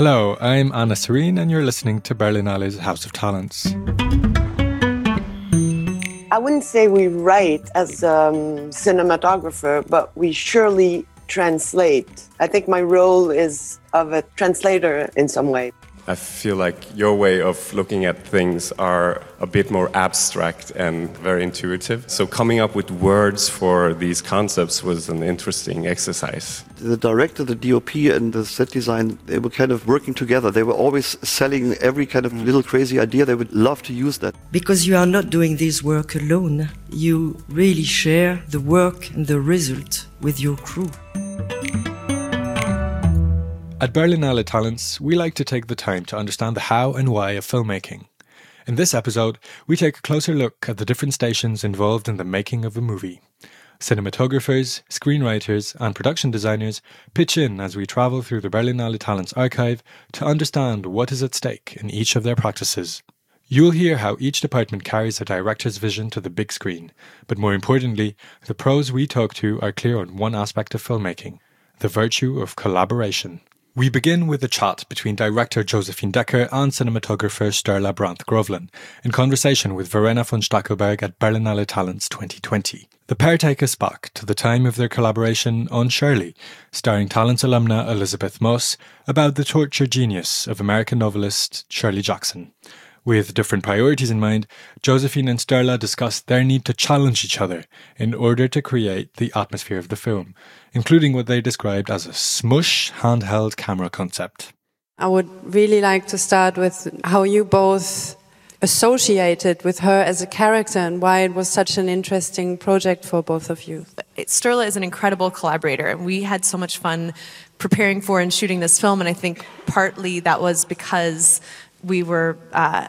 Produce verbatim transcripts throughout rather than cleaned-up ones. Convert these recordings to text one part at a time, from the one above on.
Hello, I'm Anna Serene and you're listening to Berlinale's House of Talents. I wouldn't say we write as a um, cinematographer, but we surely translate. I think my role is of a translator in some way. I feel like your way of looking at things are a bit more abstract and very intuitive. So coming up with words for these concepts was an interesting exercise. The director, the D O P and the set design, they were kind of working together. They were always selling every kind of little crazy idea. They would love to use that. Because you are not doing this work alone. You really share the work and the result with your crew. At Berlinale Talents, we like to take the time to understand the how and why of filmmaking. In this episode, we take a closer look at the different stations involved in the making of a movie. Cinematographers, screenwriters and production designers pitch in as we travel through the Berlinale Talents archive to understand what is at stake in each of their practices. You'll hear how each department carries a director's vision to the big screen, but more importantly, the pros we talk to are clear on one aspect of filmmaking, the virtue of collaboration. We begin with a chat between director Josephine Decker and cinematographer Sturla Brandt Grovlin in conversation with Verena von Stackelberg at Berlinale Talents twenty twenty. The pair take us back to the time of their collaboration on Shirley, starring Talents alumna Elizabeth Moss, about the torture genius of American novelist Shirley Jackson. With different priorities in mind, Josephine and Sturla discussed their need to challenge each other in order to create the atmosphere of the film, including what they described as a smush handheld camera concept. I would really like to start with how you both associated with her as a character and why it was such an interesting project for both of you. Sturla is an incredible collaborator, and we had so much fun preparing for and shooting this film, and I think partly that was because we were uh,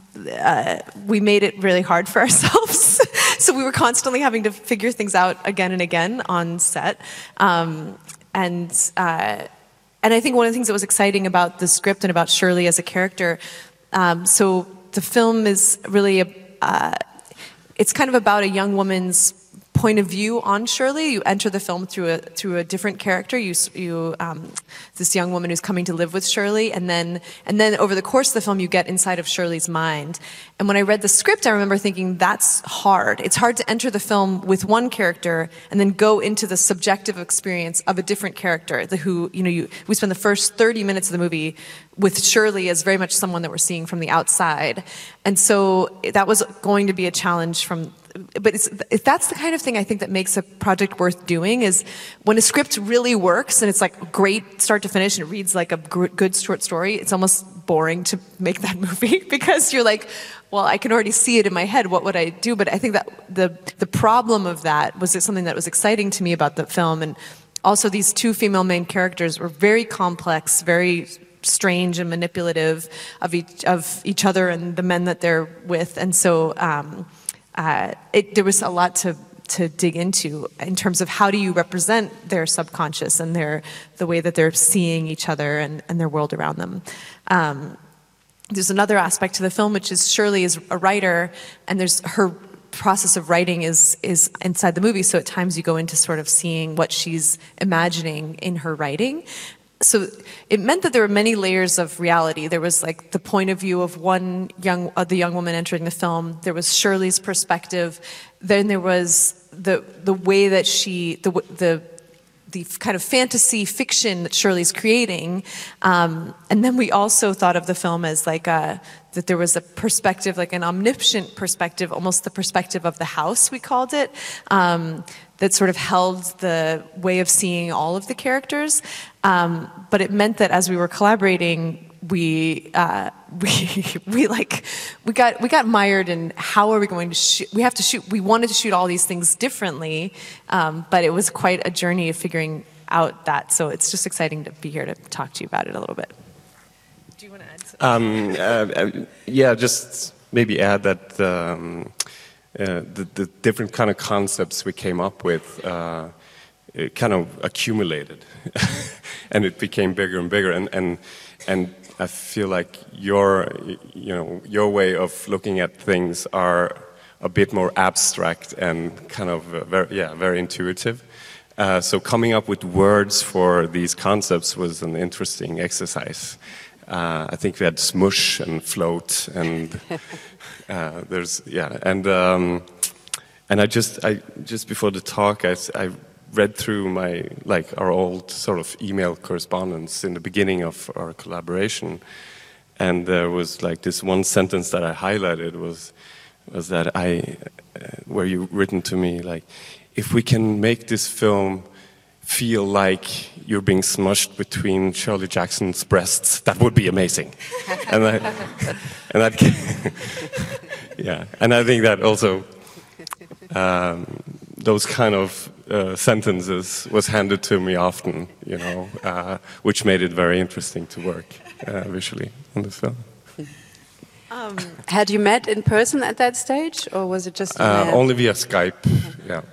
uh, we made it really hard for ourselves. So we were constantly having to figure things out again and again on set. Um, and uh, and I think one of the things that was exciting about the script and about Shirley as a character, um, so the film is really, a, uh, it's kind of about a young woman's point of view on Shirley. You enter the film through a through a different character. You you um, this young woman who's coming to live with Shirley, and then and then over the course of the film, you get inside of Shirley's mind. And when I read the script, I remember thinking that's hard. It's hard to enter the film with one character and then go into the subjective experience of a different character. The who you know you we spend the first thirty minutes of the movie with Shirley as very much someone that we're seeing from the outside, and so that was going to be a challenge from. But it's, if that's the kind of thing I think that makes a project worth doing is when a script really works and it's like great start to finish and it reads like a good short story, it's almost boring to make that movie because you're like, well, I can already see it in my head. What would I do? But I think that the the problem of that was something that was exciting to me about the film. And also these two female main characters were very complex, very strange and manipulative of each, of each other and the men that they're with. And so um, Uh, it, there was a lot to, to dig into in terms of how do you represent their subconscious and their the way that they're seeing each other and, and their world around them. Um, there's another aspect to the film, which is Shirley is a writer, and there's her process of writing is is inside the movie. So at times you go into sort of seeing what she's imagining in her writing. So it meant that there were many layers of reality. There was like the point of view of one young, uh, the young woman entering the film. There was Shirley's perspective. Then there was the the way that she, the the the kind of fantasy fiction that Shirley's creating. Um, and then we also thought of the film as like a, that there was a perspective, like an omniscient perspective, almost the perspective of the house, we called it, um, that sort of held the way of seeing all of the characters. Um, but it meant that as we were collaborating, we uh, we we like we got we got mired in how are we going to shoot? We have to shoot. We wanted to shoot all these things differently, um, but it was quite a journey of figuring out that. So it's just exciting to be here to talk to you about it a little bit. Do you want to add something? Um, uh, yeah, just maybe add that um, uh, the, the different kind of concepts we came up with. Uh, it kind of accumulated, and it became bigger and bigger, and and and. I feel like your, you know, your way of looking at things are a bit more abstract and kind of uh, very, yeah, very intuitive. Uh, so coming up with words for these concepts was an interesting exercise. Uh, I think we had smush and float, and uh, there's yeah, and um, and I just I just before the talk I, I read through my like our old sort of email correspondence in the beginning of our collaboration, and there was like this one sentence that I highlighted was was that I uh, where you written to me like, if we can make this film feel like you're being smushed between Shirley Jackson's breasts, that would be amazing. and I, and that, yeah, and I think that also um, those kind of uh, sentences was handed to me often, you know, uh, which made it very interesting to work uh, visually on the film. Um, had you met in person at that stage, or was it just uh, only via Skype? Yeah.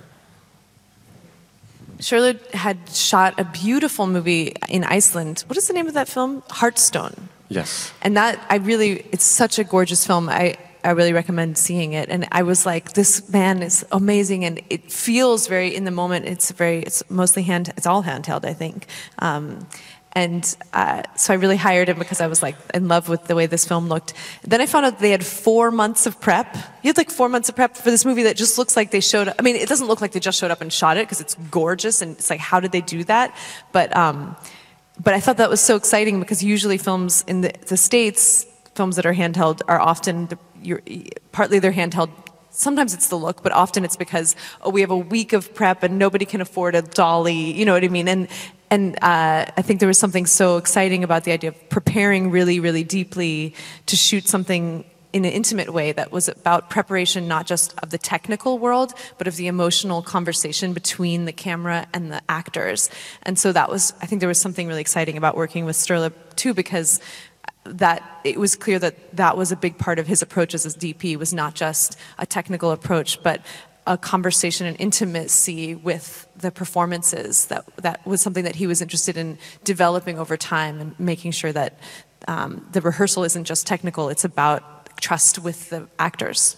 Charlotte had shot a beautiful movie in Iceland. What is the name of that film? Heartstone. Yes. And that, I really, it's such a gorgeous film. I, I really recommend seeing it. And I was like, this man is amazing, and it feels very, in the moment, it's very, it's mostly hand, it's all handheld, I think. Um, And uh, so I really hired him because I was like in love with the way this film looked. Then I found out they had four months of prep. You had like four months of prep for this movie that just looks like they showed up. I mean, it doesn't look like they just showed up and shot it because it's gorgeous, and it's like, how did they do that? But um, but I thought that was so exciting because usually films in the, the States, films that are handheld are often, the, you're, partly they're handheld. Sometimes it's the look, but often it's because, oh, we have a week of prep and nobody can afford a dolly, you know what I mean? And and uh, I think there was something so exciting about the idea of preparing really, really deeply to shoot something in an intimate way that was about preparation not just of the technical world, but of the emotional conversation between the camera and the actors. And so that was, I think there was something really exciting about working with Sturla too, because that it was clear that that was a big part of his approach as a D P, was not just a technical approach, but a conversation and intimacy with the performances. That that was something that he was interested in developing over time, and making sure that um, the rehearsal isn't just technical, it's about trust with the actors.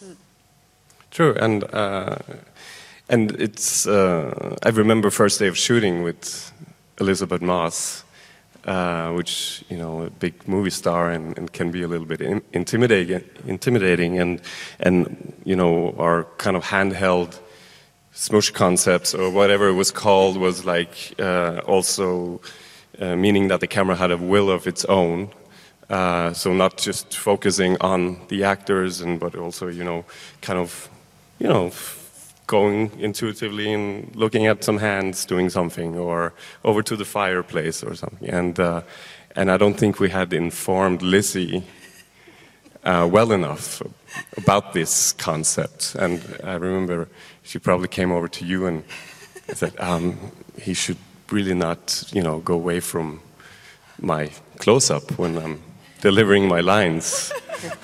True, and uh, and it's, uh, I remember first day of shooting with Elizabeth Moss, Uh, which, you know, a big movie star, and, and can be a little bit in, intimidating, intimidating, and and you know, our kind of handheld smush concepts or whatever it was called was like uh, also uh, meaning that the camera had a will of its own, uh, so not just focusing on the actors, and but also, you know, kind of, you know, going intuitively and looking at some hands doing something, or over to the fireplace or something. And uh, and I don't think we had informed Lizzie uh, well enough about this concept. And I remember she probably came over to you and said, um, he should really not, you know, go away from my close-up when I'm delivering my lines.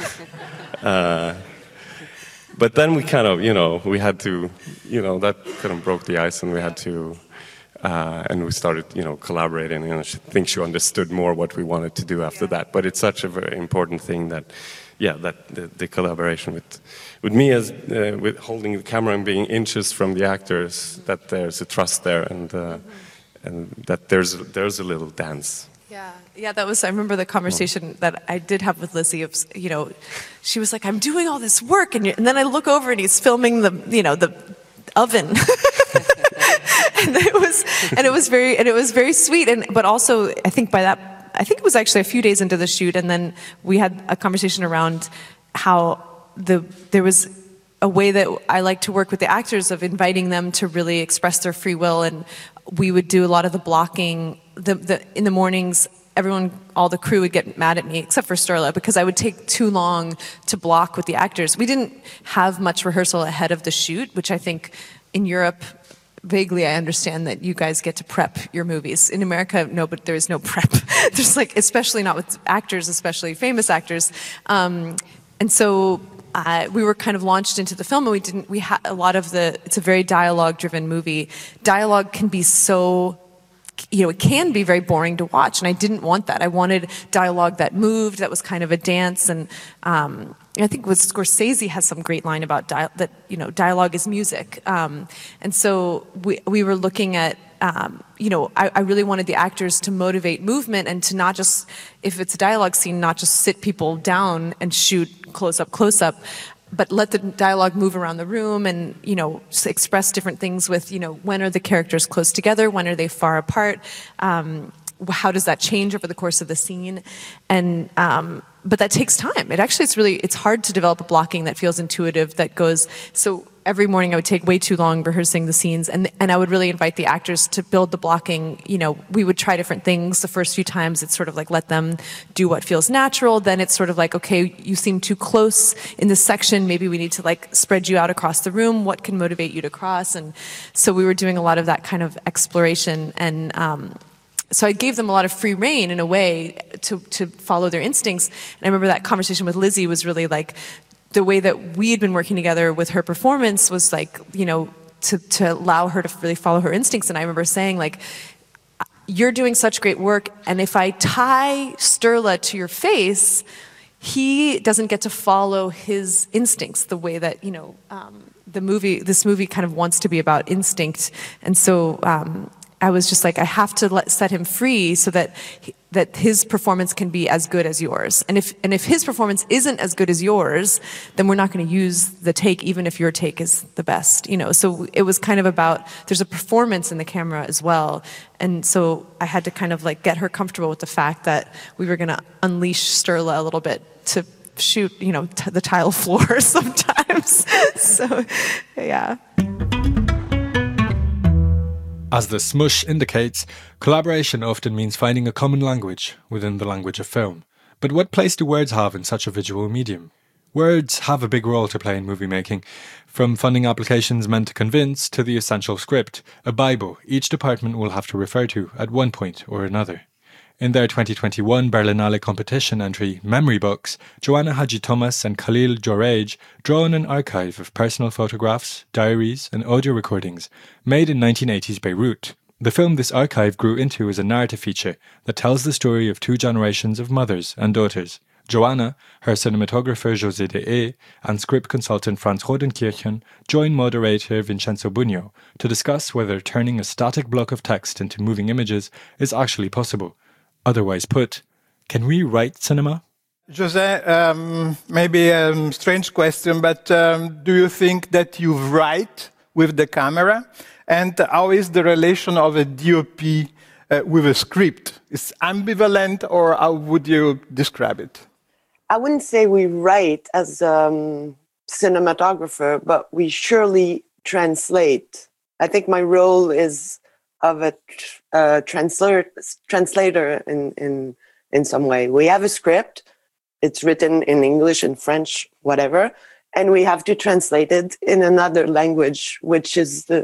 uh, But then we kind of, you know, we had to, you know, that kind of broke the ice, and we had to, uh, and we started, you know, collaborating, and I think she understood more what we wanted to do after that. But it's such a very important thing that, yeah, that the, the collaboration with, with me as, uh, with holding the camera and being inches from the actors, that there's a trust there, and uh, and that there's there's a little dance. Yeah, yeah, that was, I remember the conversation that I did have with Lizzie of, you know, she was like, I'm doing all this work, and, and then I look over and he's filming the, you know, the oven. and it was, and it was very, and it was very sweet, and, but also, I think by that, I think it was actually a few days into the shoot, and then we had a conversation around how the, there was a way that I like to work with the actors of inviting them to really express their free will, and we would do a lot of the blocking. The, the, in the mornings, everyone, all the crew would get mad at me, except for Sturla, because I would take too long to block with the actors. We didn't have much rehearsal ahead of the shoot, which I think in Europe, vaguely I understand that you guys get to prep your movies. In America, no, but there is no prep. There's like, especially not with actors, especially famous actors. Um, and so uh, we were kind of launched into the film, and we didn't, we had a lot of the, it's a very dialogue-driven movie. Dialogue can be so, you know, it can be very boring to watch, and I didn't want that. I wanted dialogue that moved, that was kind of a dance, and um, I think with Scorsese has some great line about dia- that, you know, dialogue is music. Um, and so we we were looking at um, you know, I, I really wanted the actors to motivate movement and to not just, if it's a dialogue scene, not just sit people down and shoot close up, close up, but let the dialogue move around the room and, you know, express different things with, you know, when are the characters close together, when are they far apart, um, how does that change over the course of the scene, and um, but that takes time. It actually, it's really, it's hard to develop a blocking that feels intuitive, that goes, so every morning I would take way too long rehearsing the scenes, and and I would really invite the actors to build the blocking. You know, we would try different things. The first few times it's sort of like let them do what feels natural, then it's sort of like, okay, you seem too close in this section, maybe we need to like spread you out across the room, what can motivate you to cross? And so we were doing a lot of that kind of exploration, and um, so I gave them a lot of free rein in a way to, to follow their instincts. And I remember that conversation with Lizzie was really like, the way that we had been working together with her performance was like, you know, to, to allow her to really follow her instincts. And I remember saying like, you're doing such great work, and if I tie Sturla to your face, he doesn't get to follow his instincts the way that, you know, um, the movie, this movie kind of wants to be about instinct. And so, um, I was just like, I have to let, set him free so that he, that his performance can be as good as yours. And if and if his performance isn't as good as yours, then we're not going to use the take, even if your take is the best. You know, so it was kind of about, there's a performance in the camera as well. And so I had to kind of like get her comfortable with the fact that we were going to unleash Sturla a little bit to shoot, you know, t- the tile floor sometimes. So, yeah. As the smush indicates, collaboration often means finding a common language within the language of film. But what place do words have in such a visual medium? Words have a big role to play in movie making, from funding applications meant to convince to the essential script, a Bible each department will have to refer to at one point or another. In their twenty twenty-one Berlinale competition entry, Memory Books, Joanna Hadji-Thomas and Khalil Jorej draw on an archive of personal photographs, diaries and audio recordings made in nineteen eighties Beirut. The film this archive grew into is a narrative feature that tells the story of two generations of mothers and daughters. Joanna, her cinematographer José de E, and script consultant Franz Rodenkirchen join moderator Vincenzo Bugno to discuss whether turning a static block of text into moving images is actually possible. Otherwise put, can we write cinema? José, um, maybe a strange question, but um, do you think that you write with the camera? And how is the relation of a D O P uh, with a script? Is it ambivalent, or how would you describe it? I wouldn't say we write as a um, cinematographer, but we surely translate. I think my role is of a uh, translator, translator in, in in some way. We have a script, it's written in English and French, whatever, and we have to translate it in another language, which is the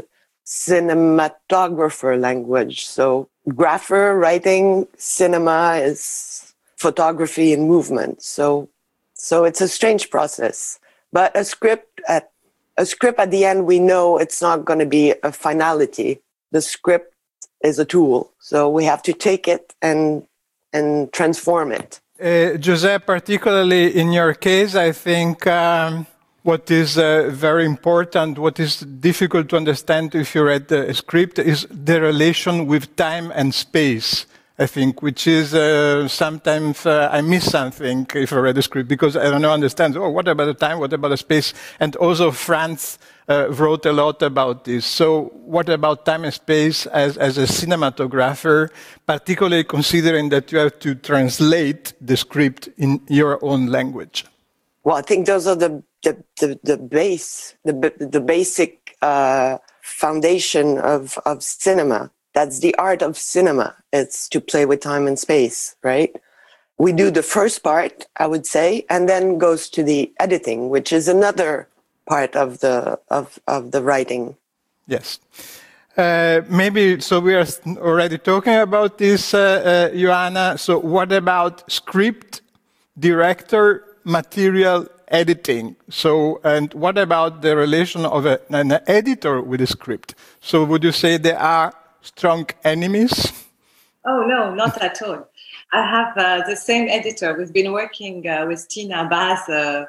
cinematographer language. So grapher, writing, cinema is photography and movement. So so it's a strange process. But a script at a script at the end, we know it's not going to be a finality. The script is a tool, so we have to take it and and transform it. Uh, José, particularly in your case, I think um, what is uh, very important, what is difficult to understand if you read the script, is the relation with time and space. I think, which is uh, sometimes uh, I miss something if I read the script because I don't know, understand, oh, what about the time, what about the space? And also Franz uh, wrote a lot about this. So what about time and space as, as a cinematographer, particularly considering that you have to translate the script in your own language? Well, I think those are the, the, the, the base, the, the basic uh, foundation of, of cinema. That's the art of cinema. It's to play with time and space, right? We do the first part, I would say, and then goes to the editing, which is another part of the of, of the writing. Yes. Uh, maybe, so we are already talking about this, uh, uh, Joanna. So what about script, director, material, editing? So, and what about the relation of a, an editor with a script? So would you say there are strong enemies? Oh, no, not at all. I have uh, the same editor. We've been working uh, with Tina Baz uh,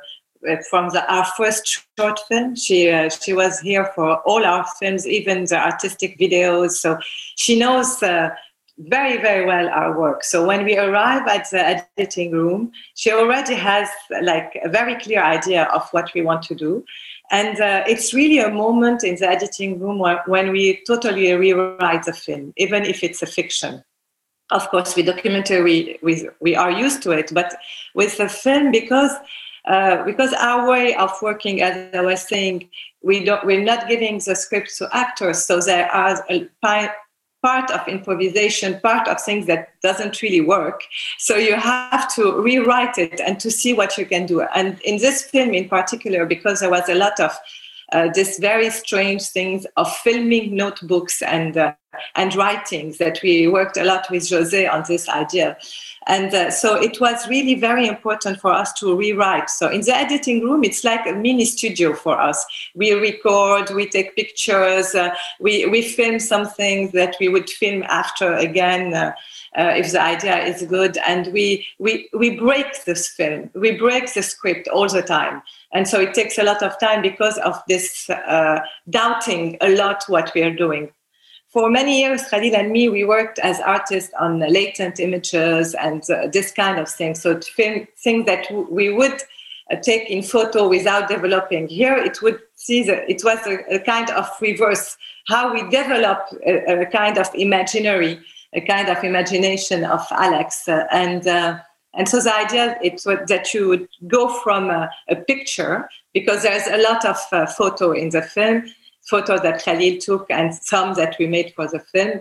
from the, our first short film. She uh, she was here for all our films, even the artistic videos. So she knows uh, very, very well our work. So when we arrive at the editing room, she already has like a very clear idea of what we want to do. And uh, it's really a moment in the editing room where, when we totally rewrite the film, even if it's a fiction. Of course, with documentary, we, we are used to it, but with the film, because uh, because our way of working, as I was saying, we don't, we're not giving the scripts to actors, so there are a part of improvisation, part of things that doesn't really work. So you have to rewrite it and to see what you can do. And in this film in particular, because there was a lot of uh, this very strange things of filming notebooks and uh, and writings, that we worked a lot with José on this idea. And uh, so it was really very important for us to rewrite. So in the editing room, it's like a mini studio for us. We record, we take pictures, uh, we, we film some things that we would film after again, uh, uh, if the idea is good. And we, we, we break this film, we break the script all the time. And so it takes a lot of time because of this uh, doubting a lot what we are doing. For many years, Khalil and me, we worked as artists on latent images and uh, this kind of thing. So to film things that w- we would uh, take in photo without developing. Here, it would see the, it was a, a kind of reverse, how we develop a, a kind of imaginary, a kind of imagination of Alex. Uh, and uh, and so the idea it was that you would go from a, a picture, because there's a lot of uh, photo in the film, photos that Khalil took and some that we made for the film.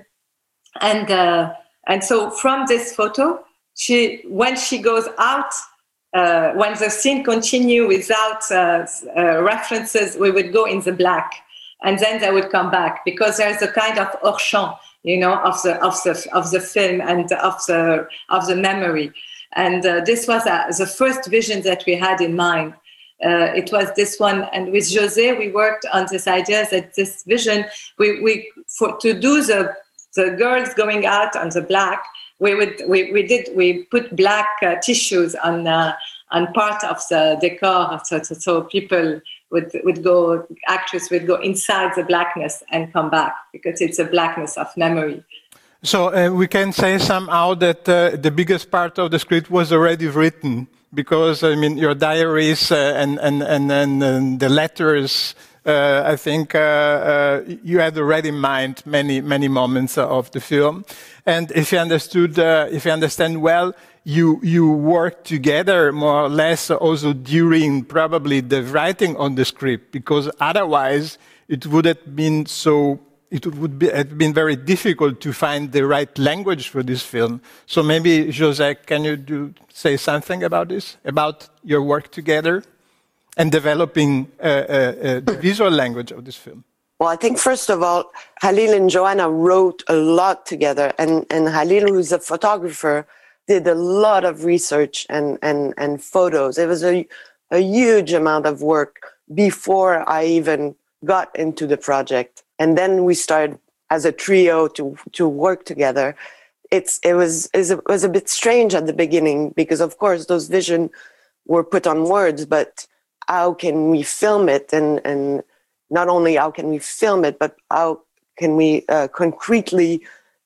And uh, and so from this photo, she when she goes out, uh, when the scene continues without uh, uh, references, we would go in the black. And then they would come back, because there's a kind of hors champ, you know, of the of the of the film and of the of the memory. And uh, this was uh, the first vision that we had in mind. Uh, it was this one, and with José, we worked on this idea that this vision, we, we for to do the the girls going out on the black, we would we, we did we put black uh, tissues on uh, on part of the decor, so, so, so people would would go, actors would go inside the blackness and come back, because it's a blackness of memory. So uh, we can say somehow that uh, the biggest part of the script was already written. Because, I mean, your diaries uh, and, and, and, and, and the letters, uh, I think uh, uh, you had already in mind many, many moments of the film. And if you understood, uh, if you understand well, you, you worked together more or less also during probably the writing on the script, because otherwise it would have been so it would be, have been very difficult to find the right language for this film. So maybe, José, can you do, say something about this, about your work together and developing uh, uh, uh, the visual language of this film? Well, I think, first of all, Khalil and Joanna wrote a lot together. And, and Khalil, who's a photographer, did a lot of research and, and, and photos. It was a, a huge amount of work before I even got into the project. And then we started as a trio to to work together. It's it was it was a bit strange at the beginning, because of course those visions were put on words, but how can we film it? And and not only how can we film it, but how can we uh, concretely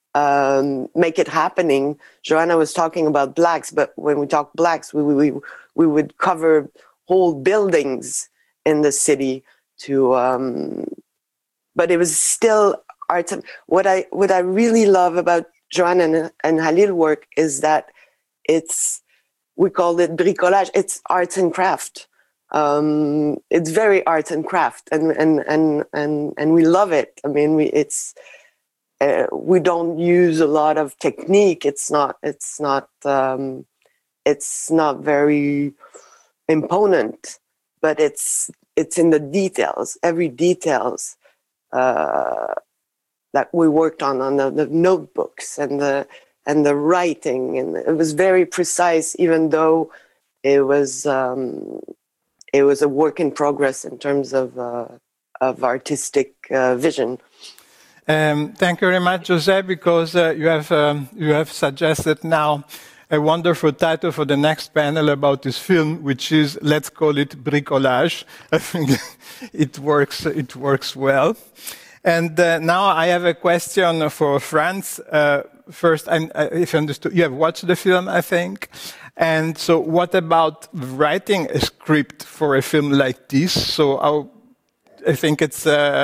um, make it happening? Joanna was talking about blacks, but when we talk blacks, we we we would cover whole buildings in the city to. Um, But it was still art. What I what I really love about Joanna and, and Khalil work is that it's, we call it bricolage. It's arts and craft. Um, it's very arts and craft, and and and and and we love it. I mean, we it's uh, we don't use a lot of technique. It's not it's not um, it's not very imponent, but it's it's in the details. Every details. Uh, that we worked on on the, the notebooks and the and the writing, and it was very precise, even though it was um, it was a work in progress in terms of uh, of artistic uh, vision. Um, thank you very much, José, because uh, you have um, you have suggested now a wonderful title for the next panel about this film, which is, let's call it bricolage. I think it works, it works well. And uh, now I have a question for Franz. Uh, first, I'm, uh, if you understood, you have watched the film, I think. And so what about writing a script for a film like this? So how, I think it's,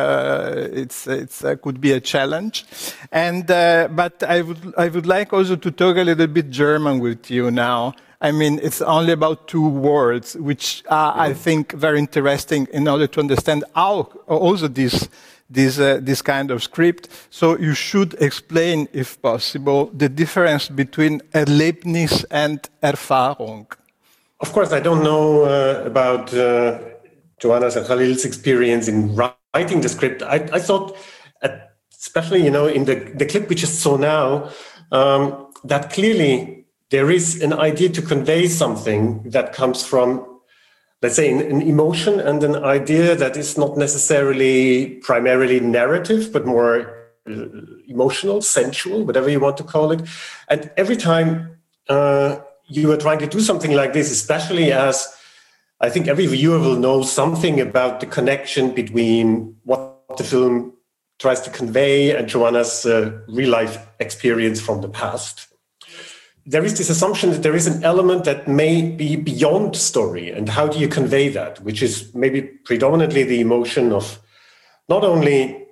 uh, it's, it's, uh, could be a challenge. And, uh, but I would, I would like also to talk a little bit German with you now. I mean, it's only about two words, which are, I think, very interesting in order to understand how also this This, uh, this kind of script. So you should explain, if possible, the difference between Erlebnis and Erfahrung. Of course, I don't know uh, about uh, Joanna's and Khalil's experience in writing the script. I, I thought, uh, especially, you know, in the, the clip we just saw now, um, that clearly there is an idea to convey something that comes from, let's say, an, an emotion and an idea that is not necessarily primarily narrative, but more uh, emotional, sensual, whatever you want to call it. And every time uh, you are trying to do something like this, especially as I think every viewer will know something about the connection between what the film tries to convey and Joanna's uh, real-life experience from the past. There is this assumption that there is an element that may be beyond story. And how do you convey that? Which is maybe predominantly the emotion of not only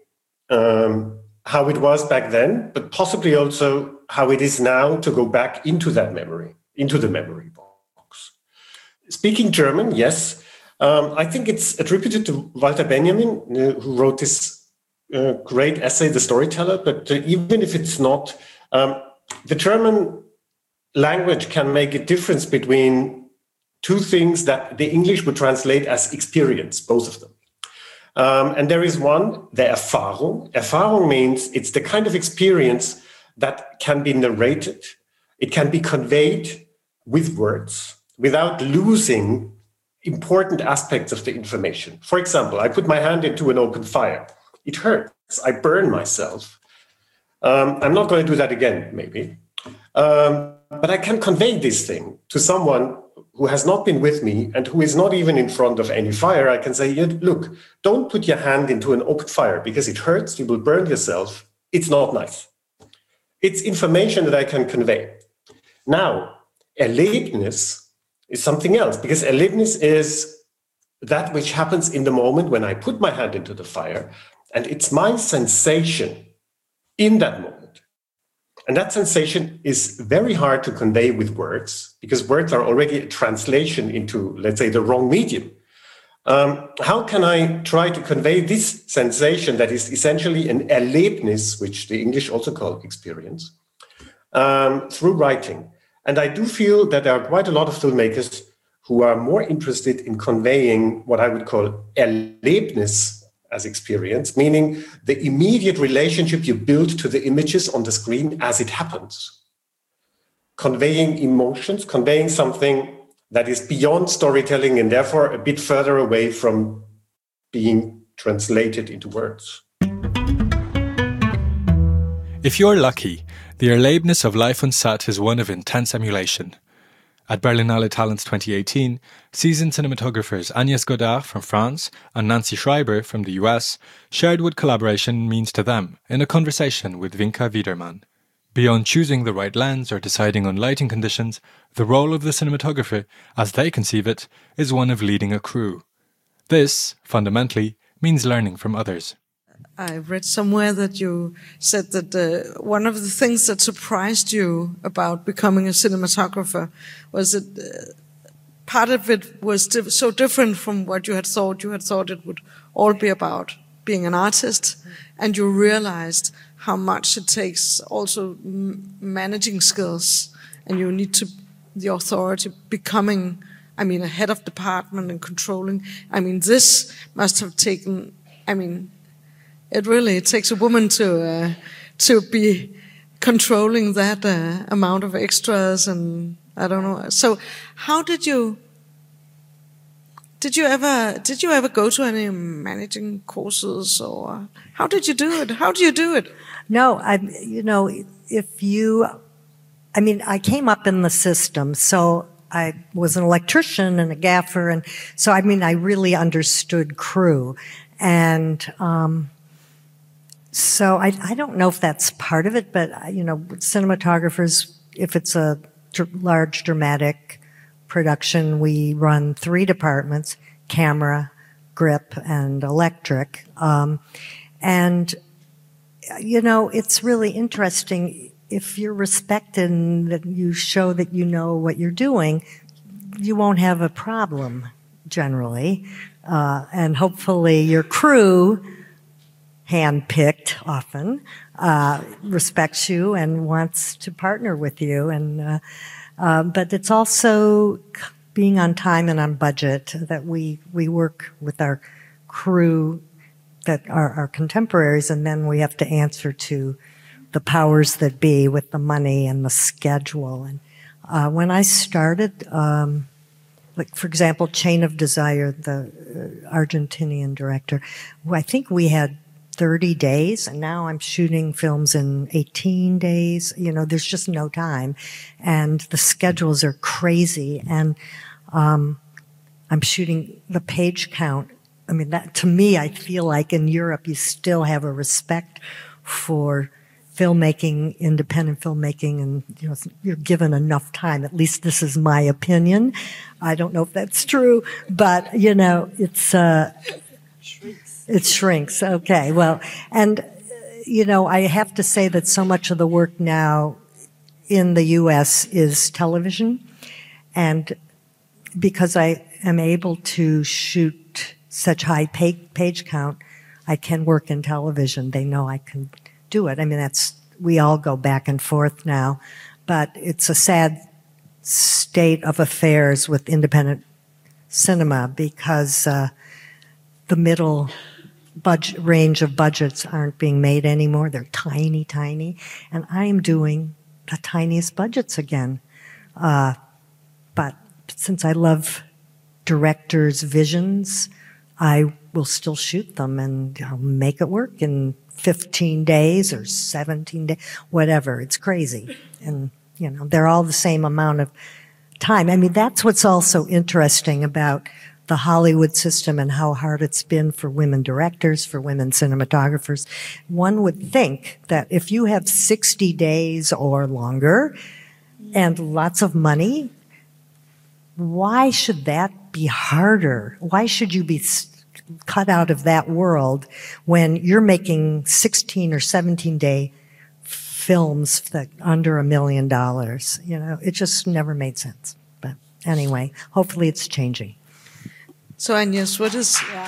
um, how it was back then, but possibly also how it is now to go back into that memory, into the memory box. Speaking German, yes. Um, I think it's attributed to Walter Benjamin, uh, who wrote this uh, great essay, The Storyteller. But uh, even if it's not, um, the German language can make a difference between two things that the English would translate as experience, both of them. Um, and there is one, the Erfahrung. Erfahrung means it's the kind of experience that can be narrated. It can be conveyed with words without losing important aspects of the information. For example, I put my hand into an open fire. It hurts. I burn myself. Um, I'm not going to do that again, maybe. Um, but I can convey this thing to someone who has not been with me and who is not even in front of any fire. I can say, look, don't put your hand into an open fire because it hurts. You will burn yourself. It's not nice. It's information that I can convey. Now, Erlebnis is something else, because Erlebnis is that which happens in the moment when I put my hand into the fire, and it's my sensation in that moment. And that sensation is very hard to convey with words, because words are already a translation into, let's say, the wrong medium. Um, how can I try to convey this sensation that is essentially an Erlebnis, which the English also call experience, um, through writing? And I do feel that there are quite a lot of filmmakers who are more interested in conveying what I would call Erlebnis as experience, meaning the immediate relationship you build to the images on the screen as it happens. Conveying emotions, conveying something that is beyond storytelling and therefore a bit further away from being translated into words. If you're lucky, the Erlebnis of life on set is one of intense emulation. At Berlinale Talents twenty eighteen, seasoned cinematographers Agnès Godard from France and Nancy Schreiber from the U S shared what collaboration means to them in a conversation with Winka Wiedermann. Beyond choosing the right lens or deciding on lighting conditions, the role of the cinematographer, as they conceive it, is one of leading a crew. This, fundamentally, means learning from others. I read somewhere that you said that uh, one of the things that surprised you about becoming a cinematographer was that uh, part of it was diff- so different from what you had thought. You had thought it would all be about being an artist, and you realized how much it takes also m- managing skills, and you need to, the authority, becoming, I mean, a head of department and controlling. I mean, this must have taken, I mean, It really it takes a woman to uh, to be controlling that uh, amount of extras, and I don't know. So, how did you did you ever did you ever go to any managing courses, or how did you do it? How do you do it? No, I you know if you I mean, I came up in the system, so I was an electrician and a gaffer, and so, I mean, I really understood crew. And um, so I, I don't know if that's part of it, but, you know, cinematographers, if it's a dr- large dramatic production, we run three departments, camera, grip, and electric. Um, and, you know, it's really interesting. If you're respected and that you show that you know what you're doing, you won't have a problem, generally. Uh, and hopefully your crew, hand-picked often, uh, respects you and wants to partner with you. And uh, uh, but it's also being on time and on budget, that we, we work with our crew that are our contemporaries, and then we have to answer to the powers that be with the money and the schedule. And uh, when I started, um, like, for example, Chain of Desire, the uh, Argentinian director, I think we had thirty days, and now I'm shooting films in eighteen days. You know, there's just no time. And the schedules are crazy. And um, I'm shooting the page count. I mean, that, to me, I feel like in Europe you still have a respect for filmmaking, independent filmmaking, and, you know, you're given enough time. At least this is my opinion. I don't know if that's true, but, you know, it's, uh, shrinks. It shrinks. Okay. Well, and, uh, you know, I have to say that so much of the work now in the U S is television. And because I am able to shoot such high page count, I can work in television. They know I can do it. I mean, that's, we all go back and forth now, but it's a sad state of affairs with independent cinema because uh, the middle budget range of budgets aren't being made anymore. They're tiny, tiny, and I am doing the tiniest budgets again. Uh, but since I love directors' visions, I will still shoot them and I'll make it work in fifteen days or seventeen days, whatever. It's crazy. And, you know, they're all the same amount of time. I mean, that's what's also interesting about the Hollywood system and how hard it's been for women directors, for women cinematographers. One would think that if you have sixty days or longer and lots of money, why should that be harder? Why should you be cut out of that world when you're making sixteen or seventeen day films that under a million dollars? You know, it just never made sense. But anyway, hopefully it's changing. So Agnes, what is... Yeah.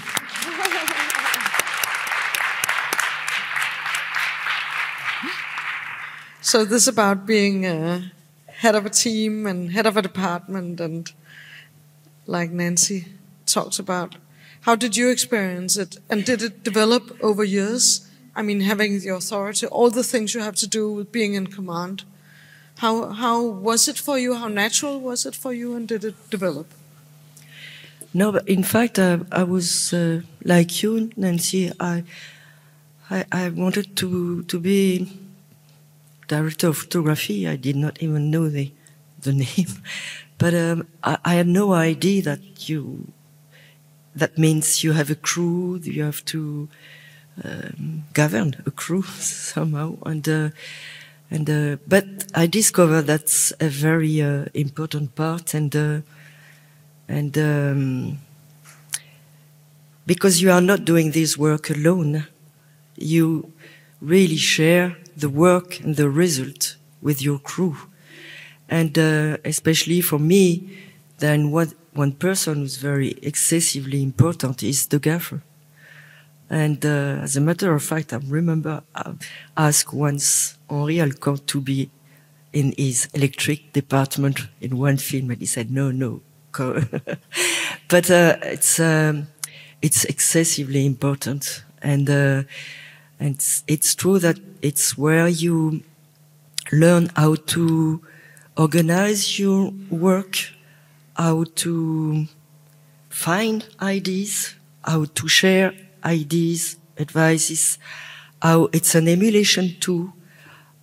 So this about being a head of a team and head of a department, and like Nancy talks about, how did you experience it? And did it develop over years? I mean, having the authority, all the things you have to do with being in command. How how was it for you? How natural was it for you? And did it develop? No, but in fact, uh, I was uh, like you, Nancy. I, I I wanted to to be director of photography. I did not even know the the name, but um, I, I had no idea that you. That means you have a crew. You have to um, govern a crew somehow, and uh, and uh, but I discovered that's a very uh, important part, and uh, and um, because you are not doing this work alone, you really share the work and the result with your crew, and uh, especially for me, then what. One person who's very excessively important is the gaffer. And uh, as a matter of fact, I remember I asked once Henri Alcant to be in his electric department in one film, and he said, no, no. But uh, it's um, it's excessively important. And, uh, and it's, it's true that it's where you learn how to organize your work, how to find ideas, how to share ideas, advices, how it's an emulation too,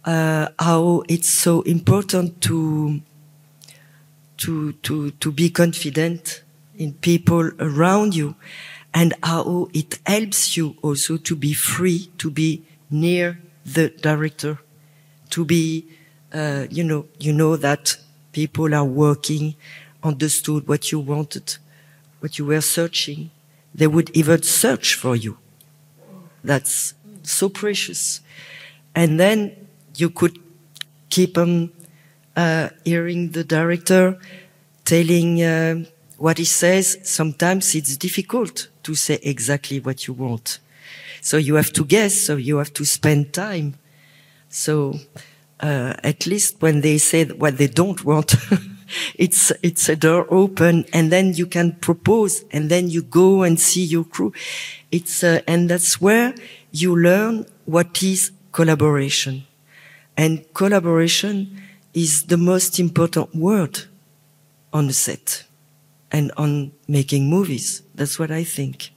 uh, how it's so important to to to to be confident in people around you, and how it helps you also to be free, to be near the director, to be, uh, you know, you know that people are working, understood what you wanted, what you were searching. They would even search for you. That's so precious. And then you could keep on uh, hearing the director telling uh, what he says. Sometimes it's difficult to say exactly what you want. So you have to guess, so you have to spend time. So uh, at least when they say what they don't want, it's it's a door open, and then you can propose, and then you go and see your crew. It's uh, and that's where you learn what is collaboration. And collaboration is the most important word on the set and on making movies. That's what I think.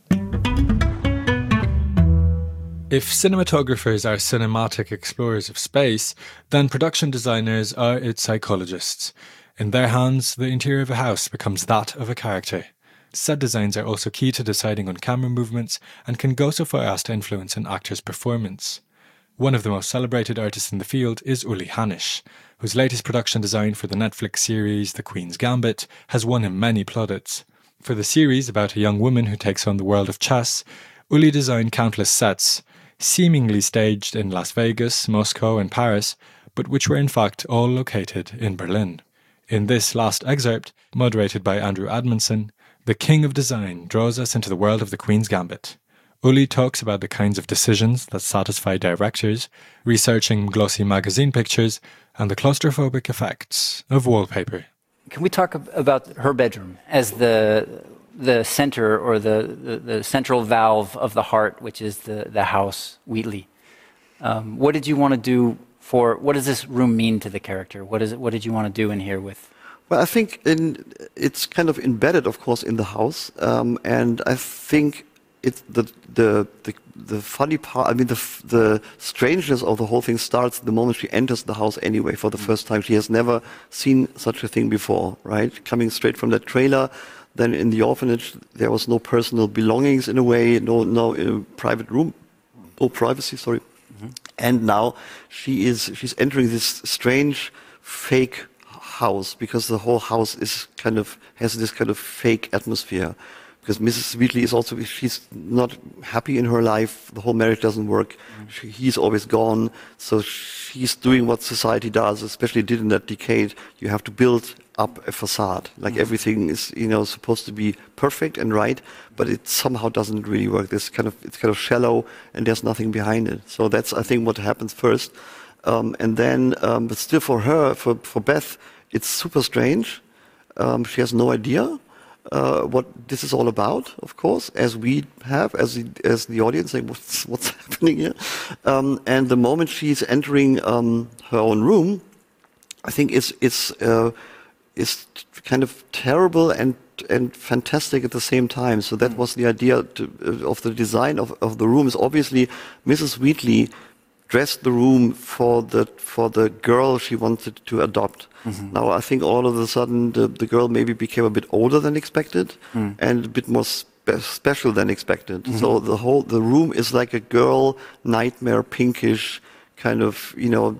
If cinematographers are cinematic explorers of space, then production designers are its psychologists. In their hands, the interior of a house becomes that of a character. Set designs are also key to deciding on camera movements and can go so far as to influence an actor's performance. One of the most celebrated artists in the field is Uli Hanisch, whose latest production design for the Netflix series The Queen's Gambit has won him many plaudits. For the series about a young woman who takes on the world of chess, Uli designed countless sets, seemingly staged in Las Vegas, Moscow and Paris, but which were in fact all located in Berlin. In this last excerpt, moderated by Andrew Admonson, the king of design draws us into the world of The Queen's Gambit. Uli talks about the kinds of decisions that satisfy directors, researching glossy magazine pictures, and the claustrophobic effects of wallpaper. Can we talk about her bedroom as the the center or the, the, the central valve of the heart, which is the, the house, Wheatley? Um, what did you want to do for, what does this room mean to the character? What is it, what did you want to do in here with? Well, I think in, it's kind of embedded, of course, in the house. Um, and I think it's the, the, the, the funny part, I mean, the, the strangeness of the whole thing starts the moment she enters the house anyway for the mm. first time. She has never seen such a thing before, right? Coming straight from that trailer. Then in the orphanage, there was no personal belongings in a way, no no uh, private room, no privacy, sorry. Mm-hmm. And now she is she's entering this strange fake house, because the whole house is kind of has this kind of fake atmosphere. Because Missus Wheatley is also, she's not happy in her life, the whole marriage doesn't work, mm-hmm. she, he's always gone, so she's doing what society does, especially did in that decade. You have to build up a facade, like mm-hmm. everything is, you know, supposed to be perfect and right, but it somehow doesn't really work. This kind of, it's kind of shallow, and there's nothing behind it. So that's, I think, what happens first. Um, and then, um, but still for her, for, for Beth, it's super strange. Um, she has no idea uh, what this is all about, of course, as we have, as the, as the audience, like, what's, what's happening here? Um, and the moment she's entering um, her own room, I think it's, it's, uh, is kind of terrible and and fantastic at the same time. So that was the idea to, uh, of the design of, of the room. Is obviously Missus Wheatley dressed the room for the for the girl she wanted to adopt. Mm-hmm. Now I think all of a sudden the, the girl maybe became a bit older than expected mm. and a bit more spe- special than expected. Mm-hmm. So the whole the room is like a girl nightmare pinkish kind of, you know,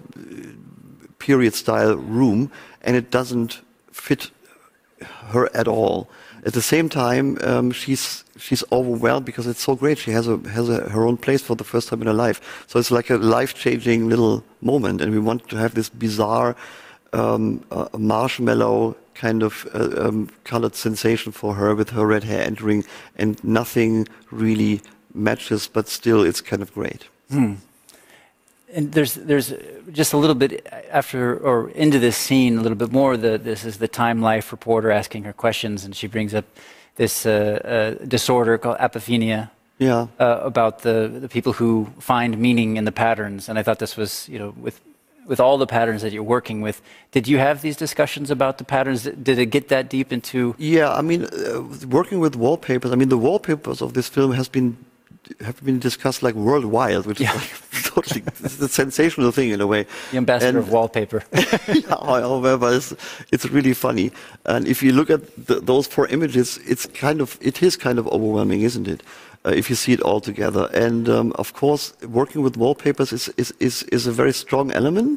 period style room, and it doesn't fit her at all. At the same time, um, she's she's overwhelmed because it's so great. She has a has a, her own place for the first time in her life. So it's like a life-changing little moment, and we want to have this bizarre um, uh, marshmallow kind of uh, um, colored sensation for her with her red hair entering, and nothing really matches, but still it's kind of great. Hmm. And there's there's just a little bit after or into this scene, a little bit more. The, this is the Time Life reporter asking her questions, and she brings up this uh, uh, disorder called apophenia. Yeah. Uh, about the the people who find meaning in the patterns. And I thought this was, you know, with with all the patterns that you're working with, did you have these discussions about the patterns? Did it get that deep into? Yeah, I mean, uh, working with wallpapers. I mean, the wallpapers of this film has been have been discussed like worldwide, which yeah. is like totally it's a sensational thing in a way. The ambassador and, of wallpaper. Yeah, however, it's, it's really funny. And if you look at the, those four images, it's kind of it is kind of overwhelming, isn't it? Uh, if you see it all together. And um, of course, working with wallpapers is is is, is a very strong element.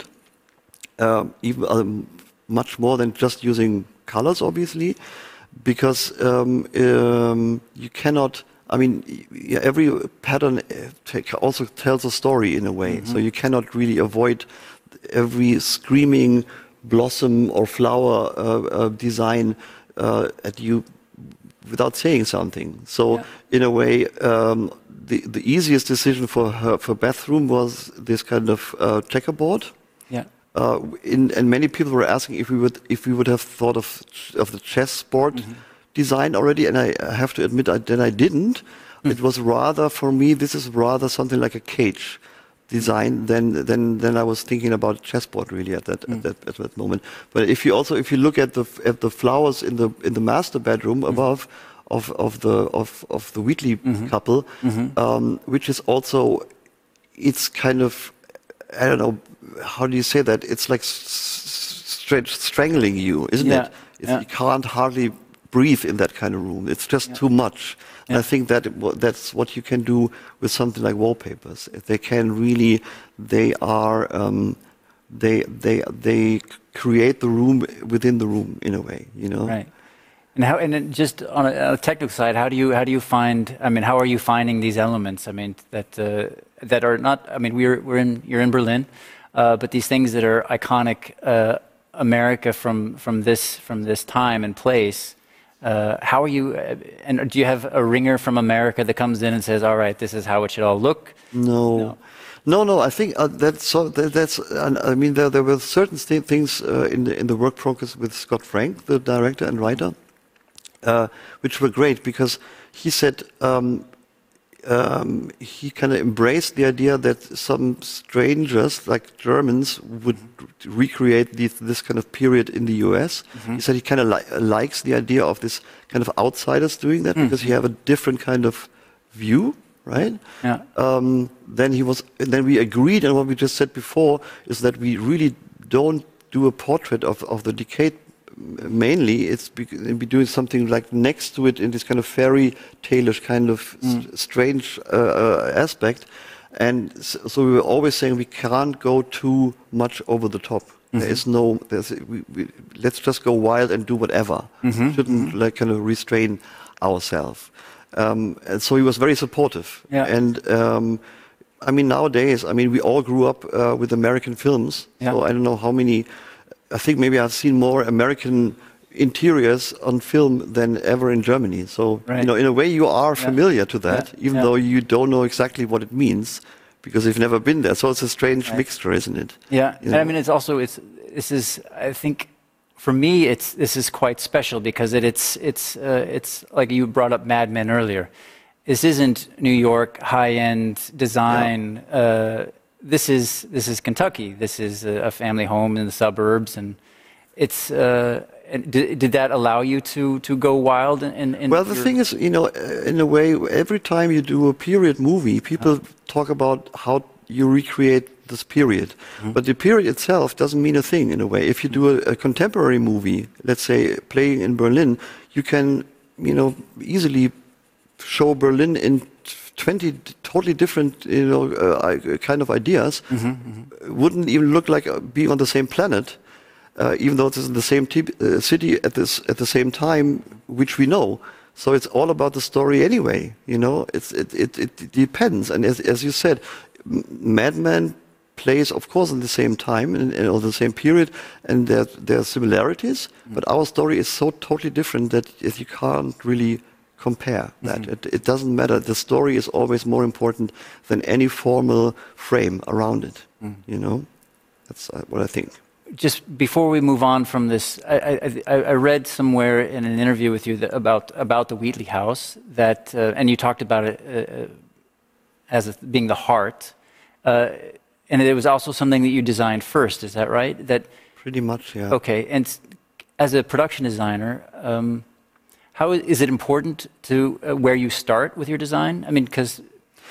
Um, even um, much more than just using colors, obviously, because um, um, you cannot. I mean, every pattern also tells a story in a way, mm-hmm. so you cannot really avoid every screaming blossom or flower uh, uh, design uh, at you without saying something. So, yeah. in a way, um, the the easiest decision for her for bathroom was this kind of uh, checkerboard. Yeah. Uh, in, and many people were asking if we would if we would have thought of of the chessboard mm-hmm. design already, and I have to admit I, then I didn't. Mm. It was rather for me this is rather something like a cage design than than than I was thinking about chessboard really at that, mm. at that at that moment. But if you also if you look at the at the flowers in the in the master bedroom mm. above of of the of of the Wheatley mm-hmm. couple, mm-hmm. Um, which is also it's kind of I don't know. How do you say that? It's like stretch, strangling you, isn't yeah. it? It's, yeah. You can't hardly breathe in that kind of room. It's just yeah. too much. And yeah. I think that that's what you can do with something like wallpapers. They can really, they are, um, they they they create the room within the room in a way, you know. Right. And how? And then just on a, on a technical side, how do you how do you find? I mean, how are you finding these elements? I mean, that uh, that are not. I mean, we're we're in you're in Berlin. Uh, but these things that are iconic uh, America from from this from this time and place, uh, how are you? Uh, and do you have a ringer from America that comes in and says, "All right, this is how it should all look"? No, no, no. no I think uh, that's so. That, that's. Uh, I mean, there there were certain th- things uh, in the in the work progress with Scott Frank, the director and writer, uh, which were great because he said. Um, Um, he kind of embraced the idea that some strangers, like Germans, would mm-hmm. recreate this, this kind of period in the U S. Mm-hmm. He said he kind of li- likes the idea of this kind of outsiders doing that mm-hmm. because you have a different kind of view, right? Yeah. Um, then he was. Then we agreed, and what we just said before is that we really don't do a portrait of, of the decade. Mainly, it's be, be doing something like next to it in this kind of fairy tale-ish kind of mm. st- strange uh, uh, aspect, and so, so we were always saying we can't go too much over the top. Mm-hmm. There is no, there's, we, we, let's just go wild and do whatever. Mm-hmm. Shouldn't mm-hmm. like kind of restrain ourselves. Um, and so he was very supportive. Yeah. And um, I mean nowadays, I mean we all grew up uh, with American films. Yeah. So I don't know how many. I think maybe I've seen more American interiors on film than ever in Germany. So, right. you know, in a way you are familiar yeah. to that, yeah. even yeah. though you don't know exactly what it means because you've never been there. So it's a strange right. mixture, isn't it? Yeah, you know? And I mean, it's also, it's, this is, I think, for me, it's, this is quite special because it, it's, it's, uh, it's like you brought up Mad Men earlier. This isn't New York high-end design, yeah. uh, This is this is Kentucky. This is a, a family home in the suburbs, and it's. Uh, and did, did that allow you to, to go wild? In, in well, the thing is, you know, in a way, every time you do a period movie, people oh. talk about how you recreate this period, mm-hmm. but the period itself doesn't mean a thing. In a way, if you do a, a contemporary movie, let's say playing in Berlin, you can, you know, easily show Berlin in twenty totally different, you know, uh, kind of ideas. Mm-hmm, mm-hmm. Wouldn't even look like being on the same planet, uh, even though it is in the same t- uh, city at this at the same time, which we know. So it's all about the story anyway. You know, it's it it, it depends. And as as you said, Mad Men plays, of course, in the same time and, and or the same period, and there there are similarities. Mm-hmm. But our story is so totally different that you can't really compare that. Mm-hmm. It, it doesn't matter. The story is always more important than any formal frame around it. Mm. You know, that's uh, what I think. Just before we move on from this, I, I, I read somewhere in an interview with you that about about the Wheatley House that, uh, and you talked about it uh, as a, being the heart, uh, and it was also something that you designed first. Is that right? That pretty much, yeah. Okay, and as a production designer. Um, How is it important to uh, where you start with your design? I mean, because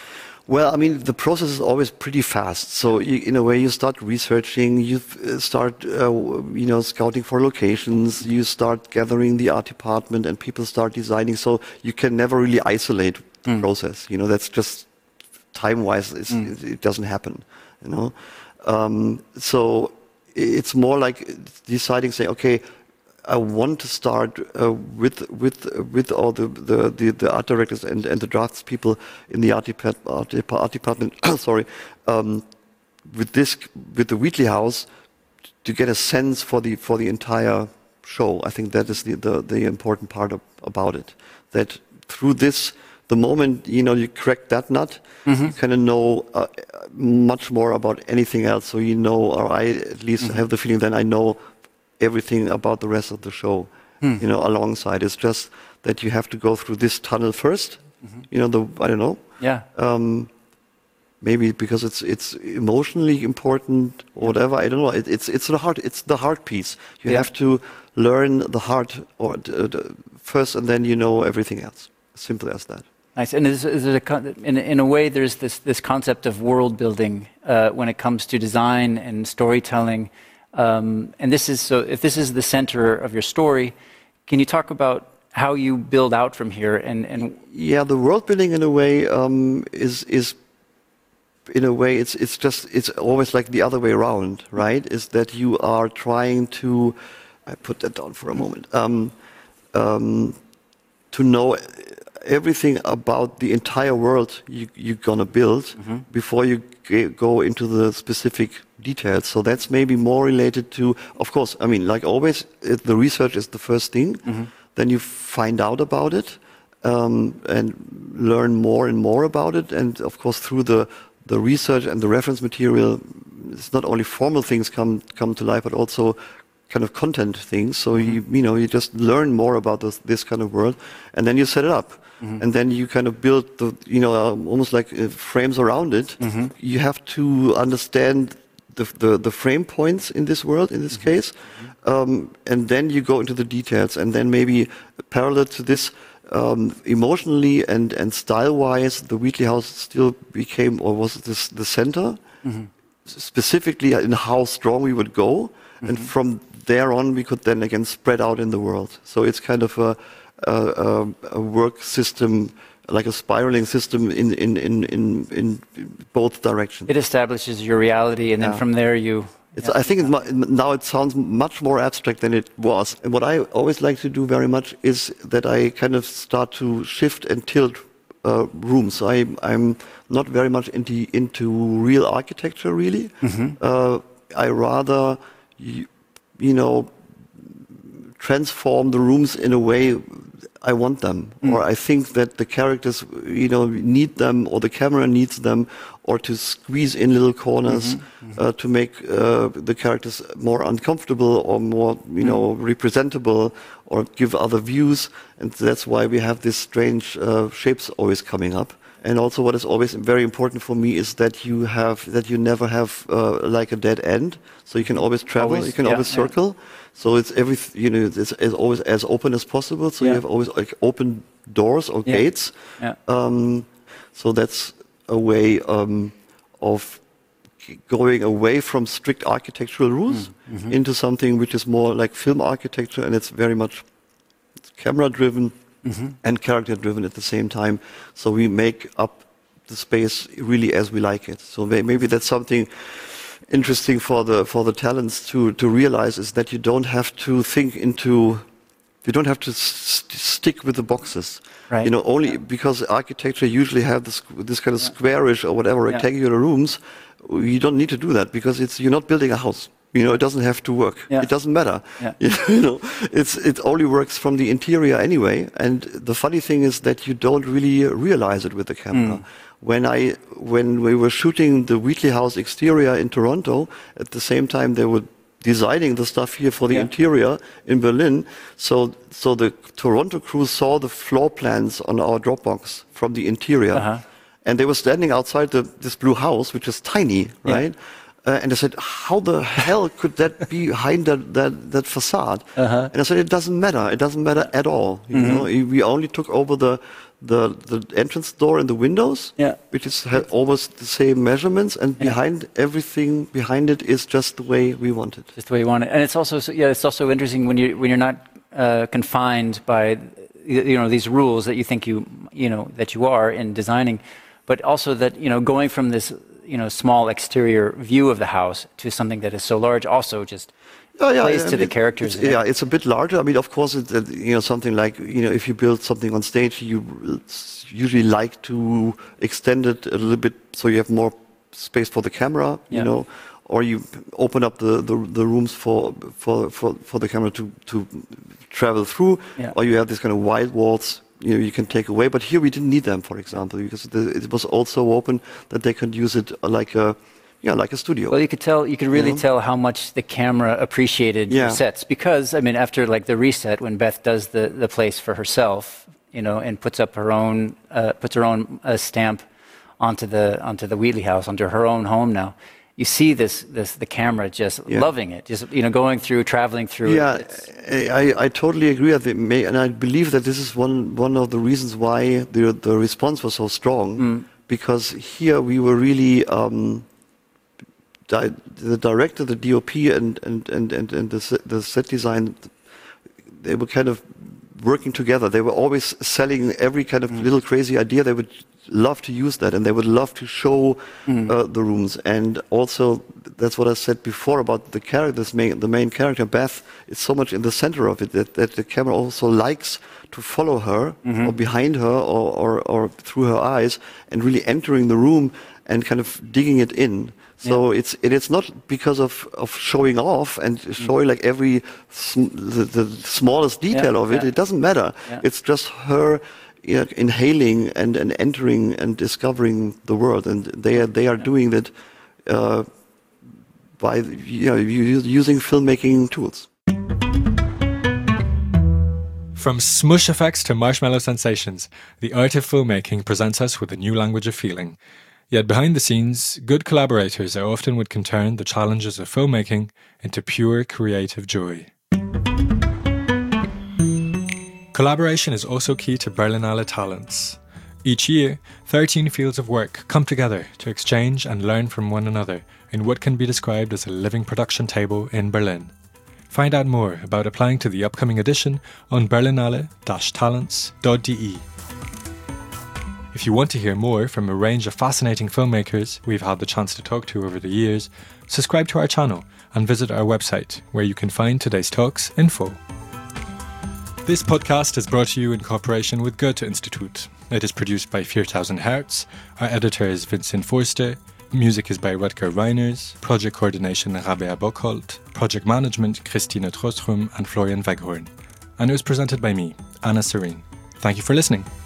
Well, I mean, the process is always pretty fast. So, you, in a way, you start researching, you uh, start, uh, you know, scouting for locations, you start gathering the art department, and people start designing. So you can never really isolate the mm. process. You know, that's just time-wise, mm. it, it doesn't happen. You know, um, so it's more like deciding, say, okay, I want to start uh, with with with all the the, the, the art directors and, and the drafts people in the art, depart, art, art department. sorry, um, with this with the Wheatley House to get a sense for the for the entire show. I think that is the the, the important part of, about it. That through this, the moment you know you crack that nut, mm-hmm. you kind of know uh, much more about anything else. So you know, or I at least mm-hmm. have the feeling that I know everything about the rest of the show, hmm. you know, alongside. It's just that you have to go through this tunnel first. Mm-hmm. You know, the I don't know. Yeah. Um, maybe because it's it's emotionally important or whatever. I don't know. It, it's it's the heart. It's the heart piece. You yeah. have to learn the heart or uh, the first, and then you know everything else. Simple as that. Nice. And is, is it a, in in a way, there's this this concept of world building uh, when it comes to design and storytelling. Um, and this is so. If this is the center of your story, can you talk about how you build out from here? And, and yeah, the world building in a way um, is is in a way it's it's just it's always like the other way around, right? Is that you are trying to I put that down for a moment um, um, to know everything about the entire world you, you're gonna build mm-hmm. before you g- go into the specific details. So that's maybe more related to, of course, I mean, like always, it, the research is the first thing. Mm-hmm. Then you find out about it um, and learn more and more about it. And of course, through the, the research and the reference material, it's not only formal things come come to life, but also kind of content things. So mm-hmm. you you know you just learn more about this, this kind of world, and then you set it up. Mm-hmm. And then you kind of build the, you know, uh, almost like uh, frames around it. Mm-hmm. You have to understand the, the, the frame points in this world, in this mm-hmm. case, um, and then you go into the details. And then maybe parallel to this, um, emotionally and, and style-wise, the Wheatley House still became, or was this the center, mm-hmm. specifically in how strong we would go. Mm-hmm. And from there on, we could then again spread out in the world. So it's kind of a Uh, a work system, like a spiraling system in in, in, in, in both directions. It establishes your reality, and then yeah. from there you... It's, yeah. I think it, now it sounds much more abstract than it was. And what I always like to do very much is that I kind of start to shift and tilt uh, rooms. So I, I'm not very much into, into real architecture, really. Mm-hmm. Uh, I rather, you, you know, transform the rooms in a way I want them, mm. or I think that the characters, you know, need them, or the camera needs them, or to squeeze in little corners mm-hmm. Mm-hmm. Uh, to make uh, the characters more uncomfortable or more, you mm. know, representable, or give other views. And that's why we have these strange uh, shapes always coming up. And also, what is always very important for me is that you have that you never have uh, like a dead end. So you can always travel, always, you can yeah, always circle. Yeah. So it's every you know it's, it's always as open as possible. So yeah. you have always like open doors or yeah. gates. Yeah. Um, so that's a way um, of going away from strict architectural rules mm-hmm. into something which is more like film architecture, and it's very much camera driven. Mm-hmm. And character-driven at the same time, so we make up the space really as we like it. So maybe that's something interesting for the for the talents to to realize, is that you don't have to think into, you don't have to st- stick with the boxes. Right. You know, only yeah. because architecture usually have this this kind of yeah. squarish or whatever yeah. rectangular rooms. You don't need to do that because it's you're not building a house. You know, it doesn't have to work. Yeah. It doesn't matter. Yeah. You know, it's it only works from the interior anyway. And the funny thing is that you don't really realize it with the camera. Mm. When I when we were shooting the Wheatley House exterior in Toronto, at the same time they were designing the stuff here for the yeah. interior in Berlin. So so the Toronto crew saw the floor plans on our Dropbox from the interior, uh-huh. and they were standing outside the, this blue house, which is tiny, right? Yeah. Uh, and I said, how the hell could that be behind that, that, that facade? Uh-huh. And I said, it doesn't matter. It doesn't matter at all. You mm-hmm. know, we only took over the the the entrance door and the windows, yeah. which is ha- almost the same measurements, and Yeah. behind everything behind it is just the way we want it. Just the way you want it. And it's also so- yeah, it's also interesting when you when you're not uh, confined by you know these rules that you think you you know that you are in designing, but also that you know going from this you know small exterior view of the house to something that is so large also just Oh, yeah, plays I to mean, the characters. It's, yeah, it's a bit larger. I mean, of course, it's, uh, you know, something like, you know, if you build something on stage, you usually like to extend it a little bit so you have more space for the camera, Yeah. you know, or you open up the, the, the rooms for, for, for, for the camera to, to travel through, Yeah. or you have these kind of wide walls, you know, you can take away. But here we didn't need them, for example, because the, it was also open that they could use it like a, yeah, like a studio. Well, you could tell, you could really You know? tell how much the camera appreciated Yeah. your sets because, I mean, after like the reset, when Beth does the, the place for herself, you know, and puts up her own, uh, puts her own uh, stamp onto the onto the Wheatley house, onto her own home now. You see this, this the camera just Yeah. loving it, just you know, going through, traveling through. Yeah, it. I, I totally agree. I think may, and I believe that this is one one of the reasons why the the response was so strong, Mm. because here we were really. Um, Di- the director, the D O P, and and and and, and the, set, the set design, they were kind of working together. They were always selling every kind of Mm. little crazy idea. They would love to use that, and they would love to show Mm. uh, the rooms. And also, that's what I said before about the characters. Main, the main character, Beth, is so much in the center of it that, that the camera also likes to follow her, Mhm. or behind her, or, or or through her eyes, and really entering the room and kind of digging it in. So it's it, it's not because of, of showing off and showing like every sm- the, the smallest detail Yeah, of it. yeah. It doesn't matter. Yeah. It's just her you know, inhaling and, and entering and discovering the world, and they are they are doing that uh, by you know u- using filmmaking tools. From smush effects to marshmallow sensations, the art of filmmaking presents us with a new language of feeling. Yet behind the scenes, good collaborators are often what can turn the challenges of filmmaking into pure creative joy. Collaboration is also key to Berlinale Talents. Each year, thirteen fields of work come together to exchange and learn from one another in what can be described as a living production table in Berlin. Find out more about applying to the upcoming edition on berlinale dash talents dot d e. If you want to hear more from a range of fascinating filmmakers we've had the chance to talk to over the years, subscribe to our channel and visit our website, where you can find today's talks in full. This podcast is brought to you in cooperation with Goethe-Institut. It is produced by vier thousand Hertz. Our editor is Vincent Forster. Music is by Rutger Reiners. Project coordination Rabea Bockholt. Project management Christina Trostrum and Florian Weghorn. And it was presented by me, Anna Serene. Thank you for listening.